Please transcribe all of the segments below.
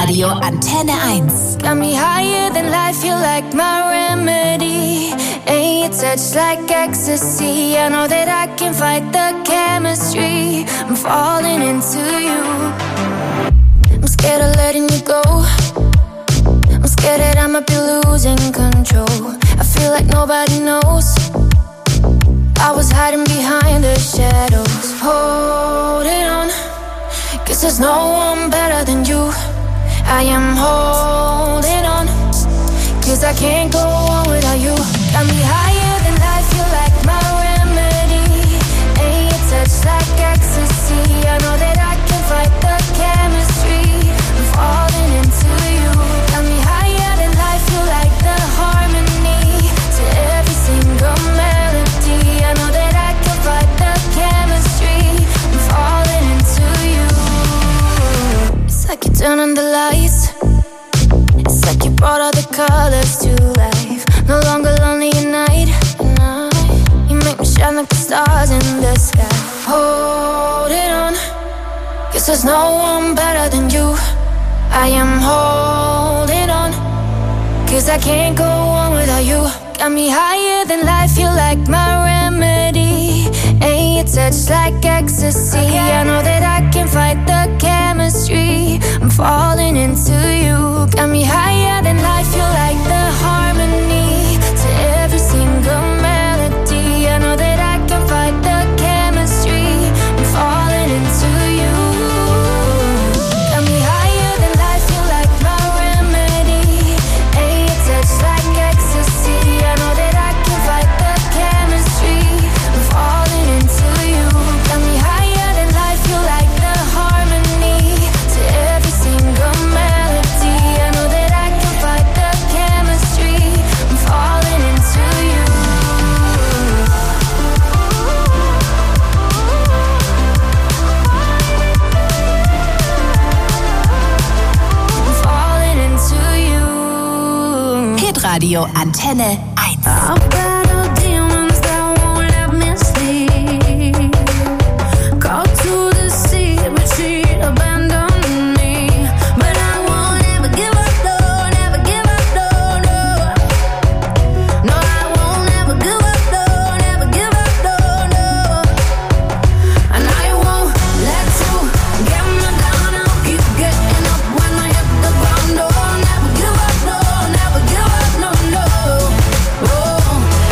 Hitradio Antenne 1. Got me higher than life, you're like my remedy. Ain't your touch like ecstasy. I know that I can fight the chemistry. I'm falling into you. I'm scared of letting you go. I'm scared that I might be losing control. I feel like nobody knows. I was hiding behind the shadows. Holding on, 'cause there's no one better than you. I am holding on, 'cause I can't go on without you. Got me higher than life, you're like my remedy. Ain't your touch like ecstasy. I know that I can fight the chemistry. I'm falling into you. Got me higher than life, you're like the harmony to every single melody. I know that I can fight the chemistry. I'm falling into you. It's like you turn on the lights. It's like you brought all the colors to life. No longer lonely at night. You make me shine like the stars in the sky. Hold it on, 'cause there's no one better than you. I am holding on, 'cause I can't go on without you. Got me higher than life, you're like my remedy. Ain't your touch like ecstasy. I know that I can fight the chemistry. I'm falling into you. Got me higher than life, you're like the harmony to every single melody. I know that I can fight the chemistry. I'm falling into you. Got me higher than life, you're like my remedy. Ain't your touch like ecstasy. I know that I can fight the chemistry. I'm falling into you. Got me higher than life, you're like the harmony to every single melody. I know that I can fight the chemistry. I'm falling into you. I'm falling into you. Hitradio Antenne 1. I've battled demons that won't let me sleep. Called to the sea, but she abandoned me. But I won't ever give up, no, never give up, no, no. No, I won't ever give up, no, never give up, no, no. And I won't let you get me down. I'll keep getting up when I hit the ground. No, never give up, no, never give up, no, no. Oh,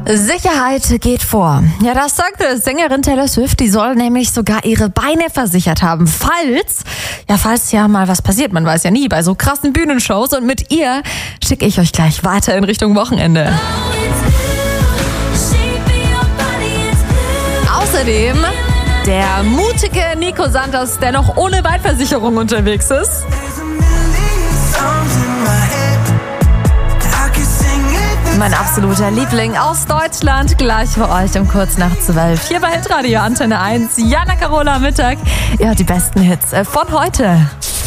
Sicherheit geht vor. Ja, das sagte Sängerin Taylor Swift. Die soll nämlich sogar ihre Beine versichert haben. Falls ja mal was passiert. Man weiß ja nie bei so krassen Bühnenshows. Und mit ihr schicke ich euch gleich weiter in Richtung Wochenende. Außerdem der mutige Nico Santos, der noch ohne Beinversicherung unterwegs ist. Mein absoluter Liebling aus Deutschland, gleich für euch um kurz nach 12. Hier bei Hitradio Antenne 1, Jana Carola Mittag. Ihr hört die besten Hits von heute.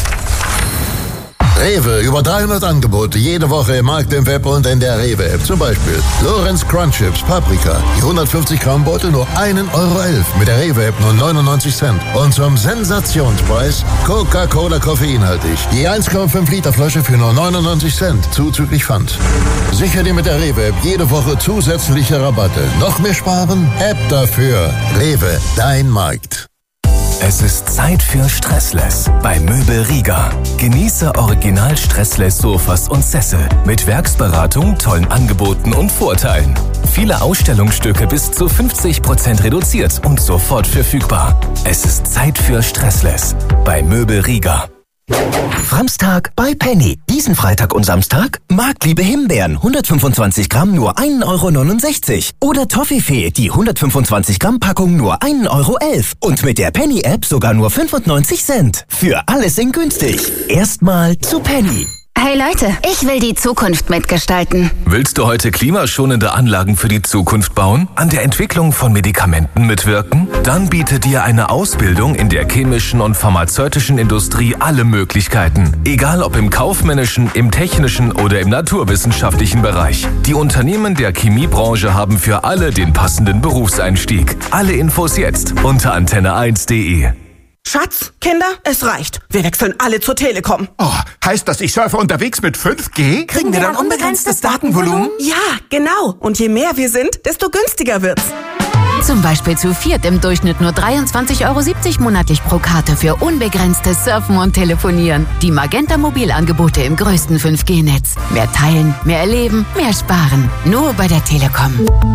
Rewe, über 300 Angebote, jede Woche im Markt, im Web und in der Rewe-App. Zum Beispiel Lorenz Crunch Chips Paprika, die 150 Gramm Beutel nur 1,11 €, mit der Rewe-App nur 99 Cent. Und zum Sensationspreis Coca-Cola koffeinhaltig, die 1,5 Liter Flasche für nur 99 Cent, zuzüglich Pfand. Sicher dir mit der Rewe-App jede Woche zusätzliche Rabatte. Noch mehr sparen? App dafür. Rewe, dein Markt. Es ist Zeit für Stressless bei Möbel Rieger. Genieße original Stressless Sofas und Sessel mit Werksberatung, tollen Angeboten und Vorteilen. Viele Ausstellungsstücke bis zu 50% reduziert und sofort verfügbar. Es ist Zeit für Stressless bei Möbel Rieger. Framstag bei Penny. Diesen Freitag und Samstag Marktliebe Himbeeren, 125 Gramm nur 1,69 €. Oder Toffifee, die 125 Gramm Packung nur 1,11 € und mit der Penny-App sogar nur 95 Cent. Für alles in günstig. Erstmal zu Penny. Hey Leute, ich will die Zukunft mitgestalten. Willst du heute klimaschonende Anlagen für die Zukunft bauen? An der Entwicklung von Medikamenten mitwirken? Dann bietet dir eine Ausbildung in der chemischen und pharmazeutischen Industrie alle Möglichkeiten. Egal ob im kaufmännischen, im technischen oder im naturwissenschaftlichen Bereich. Die Unternehmen der Chemiebranche haben für alle den passenden Berufseinstieg. Alle Infos jetzt unter antenne1.de. Schatz, Kinder, es reicht. Wir wechseln alle zur Telekom. Oh, heißt das, ich surfe unterwegs mit 5G? Kriegen wir dann unbegrenztes Datenvolumen? Ja, genau. Und je mehr wir sind, desto günstiger wird's. Zum Beispiel zu viert im Durchschnitt nur 23,70 € monatlich pro Karte für unbegrenztes Surfen und Telefonieren. Die Magenta-Mobilangebote im größten 5G-Netz. Mehr teilen, mehr erleben, mehr sparen. Nur bei der Telekom.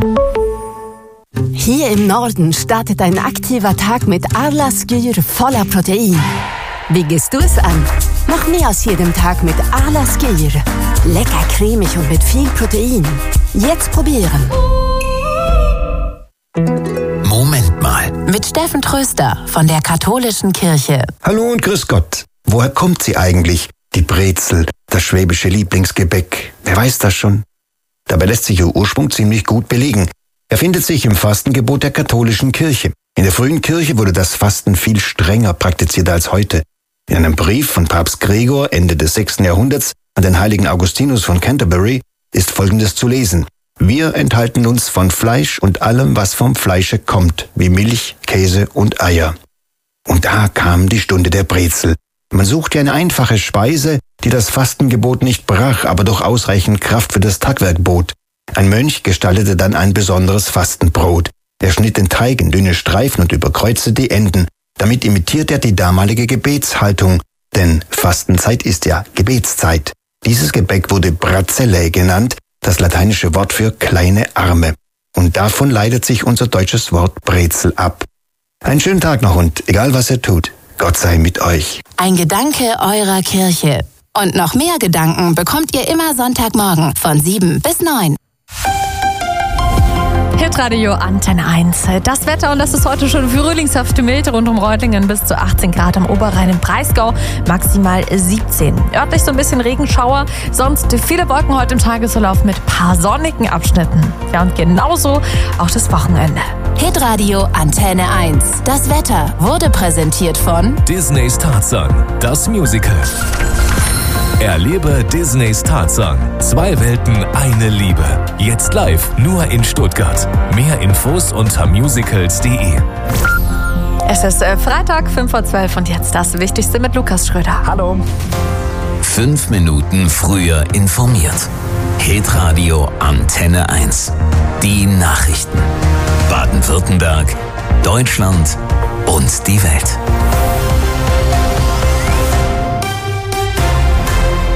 Hier im Norden startet ein aktiver Tag mit Arla Skyr voller Protein. Wie gehst du es an? Mach mehr aus jedem Tag mit Arla Skyr. Lecker cremig und mit viel Protein. Jetzt probieren. Moment mal. Mit Steffen Tröster von der Katholischen Kirche. Hallo und grüß Gott. Woher kommt sie eigentlich, die Brezel, das schwäbische Lieblingsgebäck? Wer weiß das schon? Dabei lässt sich ihr Ursprung ziemlich gut belegen. Er findet sich im Fastengebot der katholischen Kirche. In der frühen Kirche wurde das Fasten viel strenger praktiziert als heute. In einem Brief von Papst Gregor Ende des 6. Jahrhunderts an den heiligen Augustinus von Canterbury ist Folgendes zu lesen. Wir enthalten uns von Fleisch und allem, was vom Fleische kommt, wie Milch, Käse und Eier. Und da kam die Stunde der Brezel. Man suchte eine einfache Speise, die das Fastengebot nicht brach, aber doch ausreichend Kraft für das Tagwerk bot. Ein Mönch gestaltete dann ein besonderes Fastenbrot. Er schnitt den Teig in dünne Streifen und überkreuzte die Enden. Damit imitiert er die damalige Gebetshaltung, denn Fastenzeit ist ja Gebetszeit. Dieses Gebäck wurde Bracellae genannt, das lateinische Wort für kleine Arme. Und davon leitet sich unser deutsches Wort Brezel ab. Einen schönen Tag noch und egal was ihr tut, Gott sei mit euch. Ein Gedanke eurer Kirche. Und noch mehr Gedanken bekommt ihr immer Sonntagmorgen von 7 bis 9. Hitradio Antenne 1. Das Wetter, und das ist heute schon frühlingshafte Milde rund um Reutlingen, bis zu 18 Grad am Oberrhein, im Breisgau maximal 17. Örtlich so ein bisschen Regenschauer, sonst viele Wolken heute im Tagesverlauf mit paar sonnigen Abschnitten. Ja, und genauso auch das Wochenende. Hitradio Antenne 1. Das Wetter wurde präsentiert von Disneys Tarzan, das Musical. Erlebe Disneys Tarzan. 2 Welten, eine Liebe. Jetzt live, nur in Stuttgart. Mehr Infos unter musicals.de. Es ist Freitag, 11:05 und jetzt das Wichtigste mit Lukas Schröder. Hallo. 5 Minuten früher informiert. Hitradio Antenne 1. Die Nachrichten. Baden-Württemberg, Deutschland und die Welt.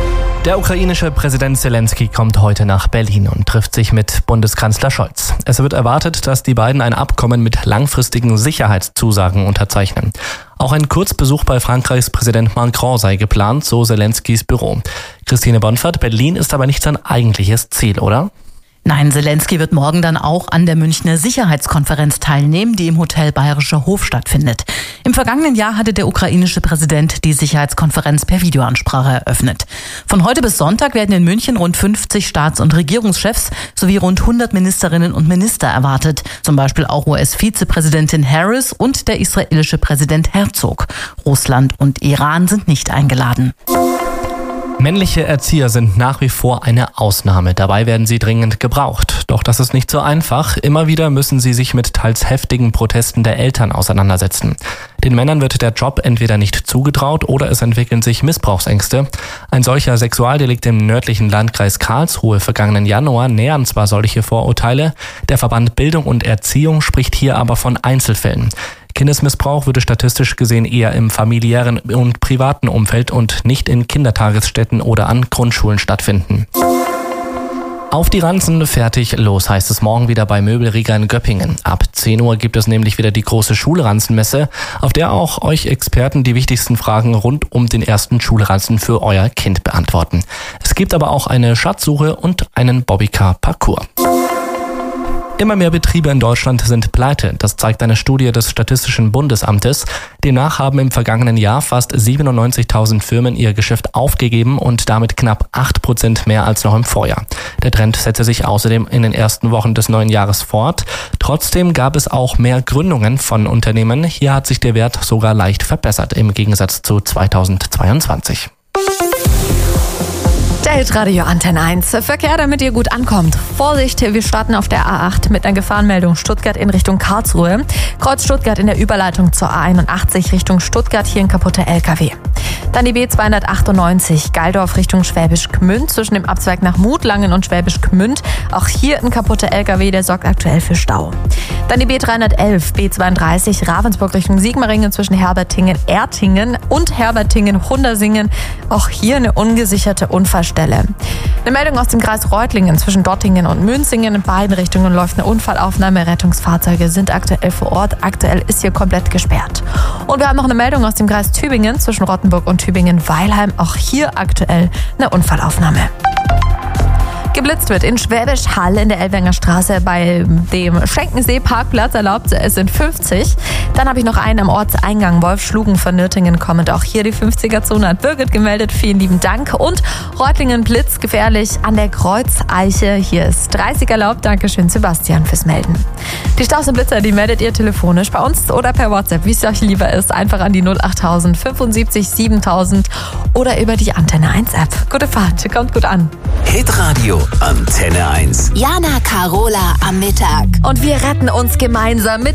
Der ukrainische Präsident Zelensky kommt heute nach Berlin und trifft sich mit Bundeskanzler Scholz. Es wird erwartet, dass die beiden ein Abkommen mit langfristigen Sicherheitszusagen unterzeichnen. Auch ein Kurzbesuch bei Frankreichs Präsident Macron sei geplant, so Zelenskys Büro. Christine Bonfert, Berlin ist aber nicht sein eigentliches Ziel, oder? Nein, Zelensky wird morgen dann auch an der Münchner Sicherheitskonferenz teilnehmen, die im Hotel Bayerischer Hof stattfindet. Im vergangenen Jahr hatte der ukrainische Präsident die Sicherheitskonferenz per Videoansprache eröffnet. Von heute bis Sonntag werden in München rund 50 Staats- und Regierungschefs sowie rund 100 Ministerinnen und Minister erwartet. Zum Beispiel auch US-Vizepräsidentin Harris und der israelische Präsident Herzog. Russland und Iran sind nicht eingeladen. Männliche Erzieher sind nach wie vor eine Ausnahme. Dabei werden sie dringend gebraucht. Doch das ist nicht so einfach. Immer wieder müssen sie sich mit teils heftigen Protesten der Eltern auseinandersetzen. Den Männern wird der Job entweder nicht zugetraut oder es entwickeln sich Missbrauchsängste. Ein solcher Sexualdelikt im nördlichen Landkreis Karlsruhe vergangenen Januar nähern zwar solche Vorurteile. Der Verband Bildung und Erziehung spricht hier aber von Einzelfällen. Kindesmissbrauch würde statistisch gesehen eher im familiären und privaten Umfeld und nicht in Kindertagesstätten oder an Grundschulen stattfinden. Auf die Ranzen, fertig, los heißt es morgen wieder bei Möbelriga in Göppingen. Ab 10 Uhr gibt es nämlich wieder die große Schulranzenmesse, auf der auch euch Experten die wichtigsten Fragen rund um den ersten Schulranzen für euer Kind beantworten. Es gibt aber auch eine Schatzsuche und einen Bobbycar-Parcours. Immer mehr Betriebe in Deutschland sind pleite. Das zeigt eine Studie des Statistischen Bundesamtes. Demnach haben im vergangenen Jahr fast 97.000 Firmen ihr Geschäft aufgegeben und damit knapp 8% mehr als noch im Vorjahr. Der Trend setzte sich außerdem in den ersten Wochen des neuen Jahres fort. Trotzdem gab es auch mehr Gründungen von Unternehmen. Hier hat sich der Wert sogar leicht verbessert im Gegensatz zu 2022. Der Hitradio Antenne 1. Verkehr, damit ihr gut ankommt. Vorsicht, wir starten auf der A8 mit einer Gefahrenmeldung Stuttgart in Richtung Karlsruhe. Kreuz Stuttgart in der Überleitung zur A81 Richtung Stuttgart, hier ein kaputter LKW. Dann die B298 Geildorf Richtung Schwäbisch Gmünd zwischen dem Abzweig nach Mutlangen und Schwäbisch Gmünd. Auch hier ein kaputter LKW, der sorgt aktuell für Stau. Dann die B311 B32 Ravensburg Richtung Sigmaringen zwischen Herbertingen-Ertingen und Herbertingen-Hundersingen. Auch hier eine ungesicherte Unfallstelle. Eine Meldung aus dem Kreis Reutlingen zwischen Dottingen und Münzingen. In beiden Richtungen läuft eine Unfallaufnahme. Rettungsfahrzeuge sind aktuell vor Ort. Aktuell ist hier komplett gesperrt. Und wir haben noch eine Meldung aus dem Kreis Tübingen zwischen Rottenburg und Tübingen-Weilheim. Auch hier aktuell eine Unfallaufnahme. Geblitzt wird in Schwäbisch Hall in der Elwanger Straße bei dem Schenkensee-Parkplatz. Erlaubt es sind 50. Dann habe ich noch einen am Ortseingang Wolfschlugen von Nürtingen kommend. Auch hier die 50er-Zone hat Birgit gemeldet. Vielen lieben Dank. Und Reutlingen blitzgefährlich an der Kreuzeiche. Hier ist 30 erlaubt. Dankeschön, Sebastian, fürs Melden. Die Staus und Blitzer, die meldet ihr telefonisch bei uns oder per WhatsApp, wie es euch lieber ist. Einfach an die 08000 75 7000 oder über die Antenne 1 App. Gute Fahrt, kommt gut an. Hitradio Antenne 1. Jana Carola am Mittag. Und wir retten uns gemeinsam mit